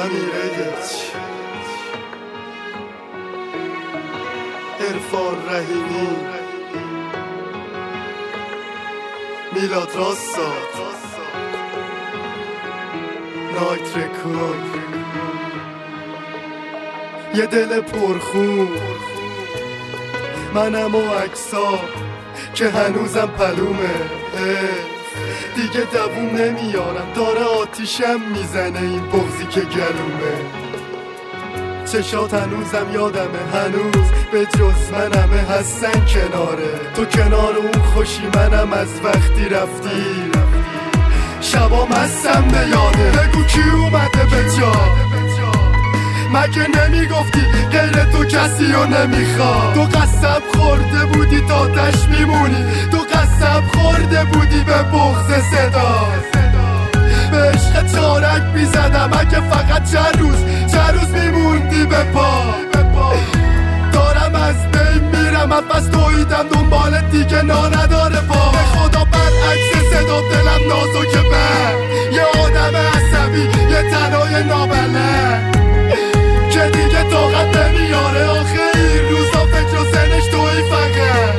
امیره عرفان رحیمی میلاد راستا نایت رکورد یه دل پرخون منم و عکسا که هنوزم پلومه دیگه دووم نمیارم داره آتیشم میزنه این بغضی که گلومه چشات هنوزم یادمه هنوز به جز منمه هستن کناره تو کنار اون خوشی منم از وقتی رفتی شبام هستم به یاده بگو کی اومده به جا مگه نمیگفتی غیر تو کسی رو نمیخواد تو قسم خورده بودی تا تش میمونی تو قسم خورده بودی به بغض صدا به عشق چارک میزدم اگه فقط چند روز میموندی به پا دارم از بین میرم افس تویدم دنبال دیگه نداره پا به خدا برعکس صدا دلم نازکه بر یه آدم عصبی یه تنهای نابلد که دیگه طاقت نمیاره آخه این روزا فکر و زنش توی فقط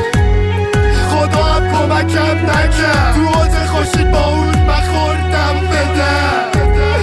خدا هم کمکم نکرد تو اوج خوشید با اون مخوردم بده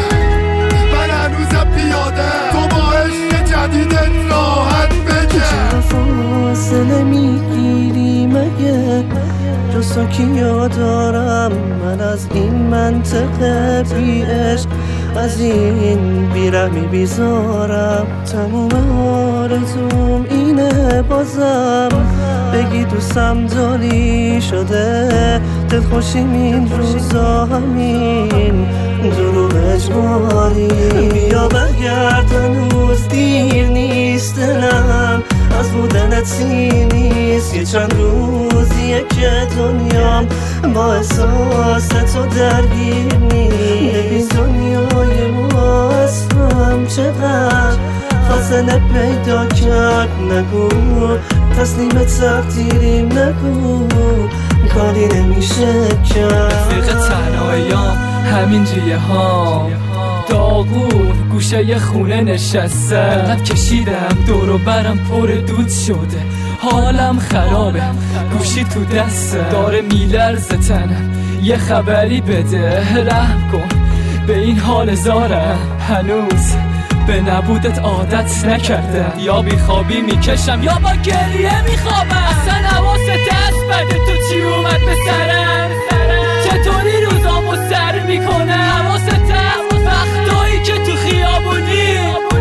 من هنوزم پیاده تو با عشق جدیدت راحت بگه چرا فاصله میگیری مگه جز کیا دارم من از این منطقه بی عشق از این بیرحمی بیزارم تموم آرزوم اینه بازم بگی دوستم داری شده دلخوشیم این روزا همین دروغ اجمالی بیا برگرد هنوز دیر نیست دلم از بودنت نیست یه چند روزیه که دنیام با احساس تو درگیر نیست ببین دنیای ما از هم چقدر فاصله پیدا کرد نگو تسلیم تقدیریم نگو کاری نمیشه کرد رفیق تنهاییام همین جیه ها داغون گوشه خونه نشسته قد کشیدم دور و برم پر دود شده حالم خرابه گوشی تو دسته داره میلرزه تنم یه خبری بده رحم کن به این حال زارم هنوز به نبودت عادت نکردم یا بیخوابی میکشم یا با گریه میخوابم اصلا حواست دست بده تو چی اومد به سرم چطوری روزامو سر میکنه حواست دست وقتایی که تو خیابونی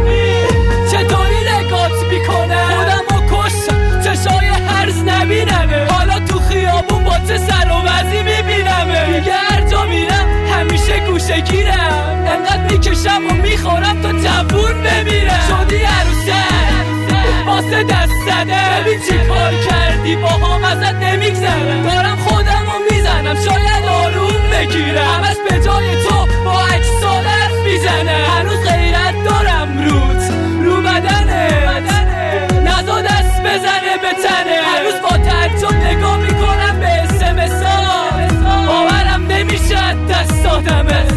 چطوری نگات میکنه خودمو کشم چشای هرز نبینمه حالا تو خیابون با چه سر و وضعی میبینمه دیگه هر جا میرم همیشه گوشه گیرم انقدر میکشم و میخورم تا جوون بمیرم شدی عروسک واسه دست زده ببین چی کار کردی با هم ازت نمیگذرم دارم خودمو میزنم شاید آروم بگیرم همش به جای تو با عکس حرف میزنه هنوز غیرت دارم رو بدنه نزا دست بزنه به تنه هنوز با تعجب نگاه میکنم به اسمسا باورم نمیشه دست دادمه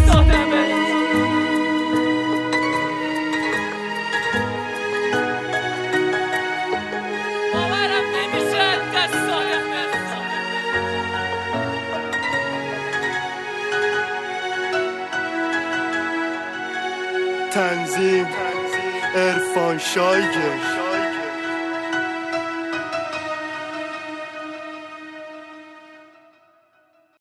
تنظیم عرفان شایگه